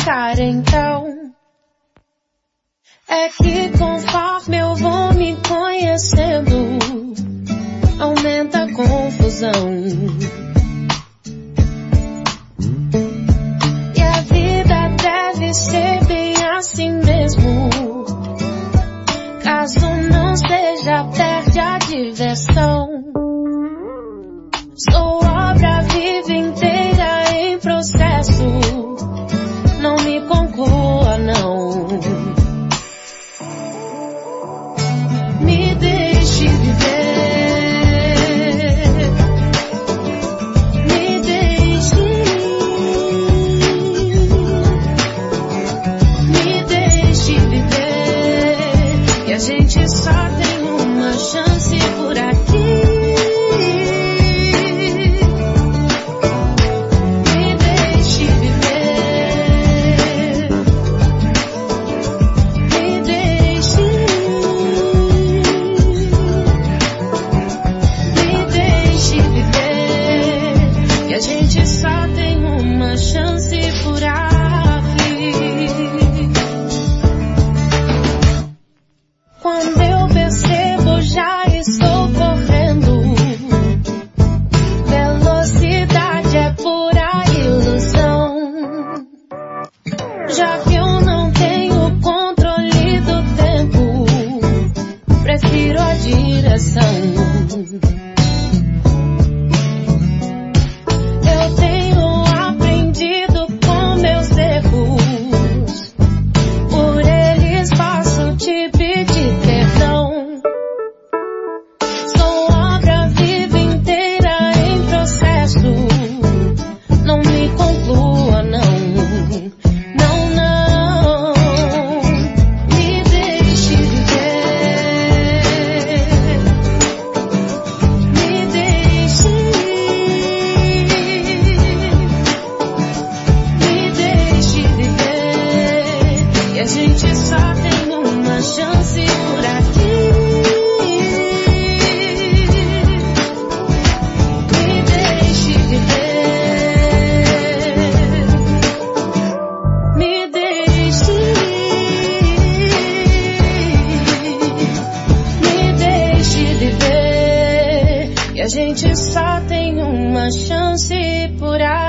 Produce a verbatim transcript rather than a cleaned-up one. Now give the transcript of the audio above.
explicar então. É que conforme eu vou me conhecendo, aumenta a confusão. E a vida deve ser bem assim mesmo. Caso não seja, perde a diversão. Sou obra viva inteira em processo. Não me conclua, não. Me deixe viver. Me deixe. Me deixe viver. E a gente só tem uma chance por aqui. Quando eu percebo, já estou correndo. Velocidade é pura ilusão. Já que eu não tenho controle do tempo, prefiro a direção. Eu tenho aprendido com meus erros, por eles posso te pedir perdão. Sou obra viva inteira em processo. Não me conclua, não. Não, não. Me deixe viver. Me deixe. Me deixe viver. E a gente só tem uma chance por aqui. Me deixe viver. Me deixe. Me deixe viver. E a gente só tem uma chance por aqui.